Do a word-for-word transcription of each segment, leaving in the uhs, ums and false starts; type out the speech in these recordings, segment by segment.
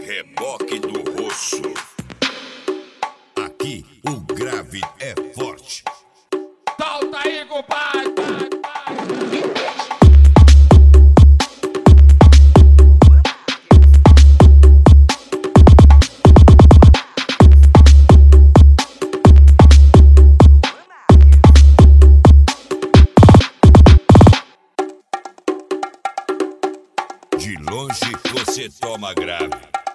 Reboque do Rosso. Aqui o grave é forte. Solta aí, compadre. De longe você toma grave.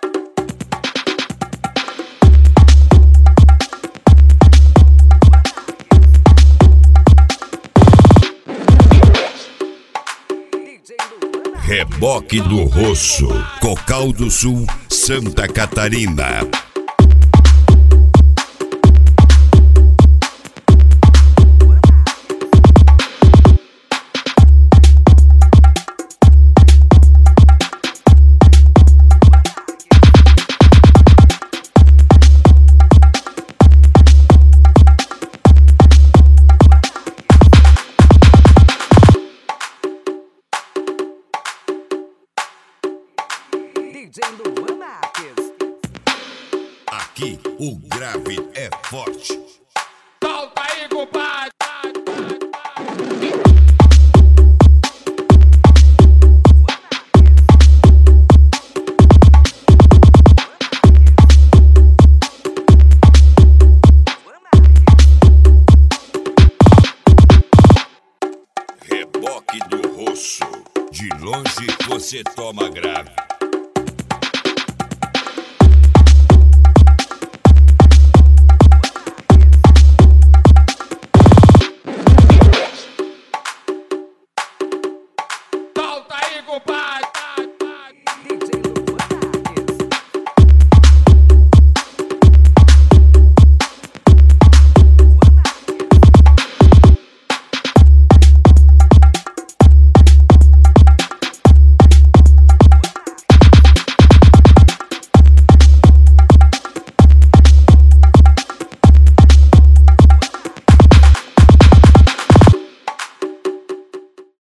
Reboque do Rosso, Cocal do Sul, Santa Catarina. Aqui o grave é forte. Solta aí, compadre. Reboque do Rosso. De longe você toma grave. Solta aí, compadre.